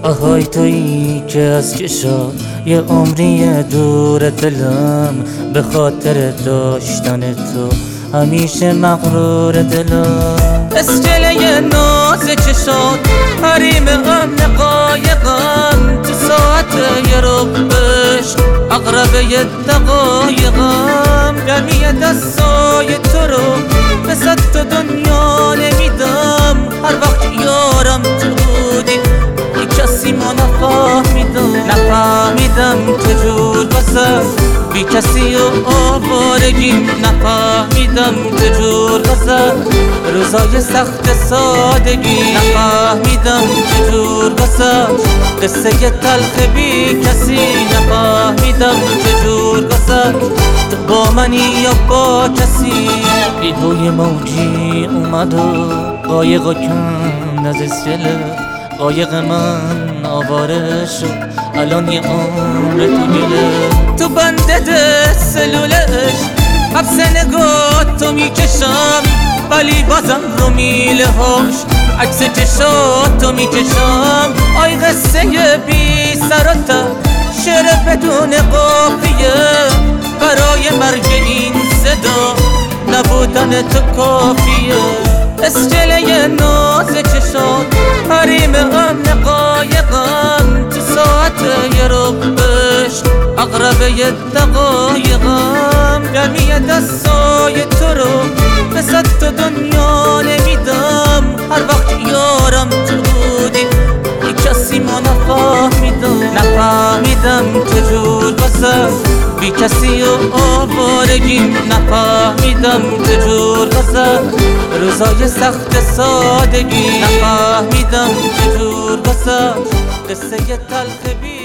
آهای تویی که از چشات یه عمری دور دلم، به خاطر داشتن تو همیشه مغرور دلم. اسکله ناز چشات حریم امن قایقم، تو ساعت یه ربش اقرب یه دقایقم. گرمی دستای تو رو به صد تا دنیا نمیدم، هر وقت یارم تو بودی کسی ما نفهمیدم چجور واسه بی کسی و آوارگیم. نفهمیدم چجور واسه روزای سخت سادگی. نفهمیدم چجور واسه قصه تلخ بی کسی. نفهمیدم چجور واسه تو با منی یا با کسی. ایدوی موجی اومد و قایقا کن از اسکله، قایق من آواره شد الان یه عمر تو گله. تو بنده سلولش حبس نگاه تو میکشم، ولی بازم رو میله هاش عکس چشات تو میکشم. آی قصه بی سر و ته شعر بدون قافیه، برای مرگ این صدا نبودن تو کافیه. اسکله ناز چشات حریم امن قایقم، تو ساعت یه ربش اقرب یه دقایقم. گرمی دستای تو رو به صد تا دنیا نمیدم، هر وقت یارم تو بودی کسی ما نفهمیدم چجور واسه بی کسی و آوارگیم. نفهمیدم چجور واسه روزای سخت سادگی. نفهمیدم چجور واسه قصه تلخ بی